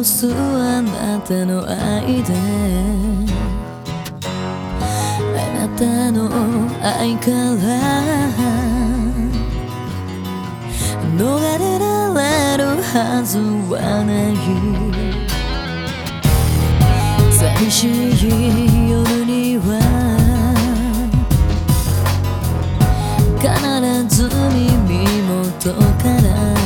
すあなたの愛で、あなたの愛から逃れられるはずはない。寂しい夜には必ず耳元から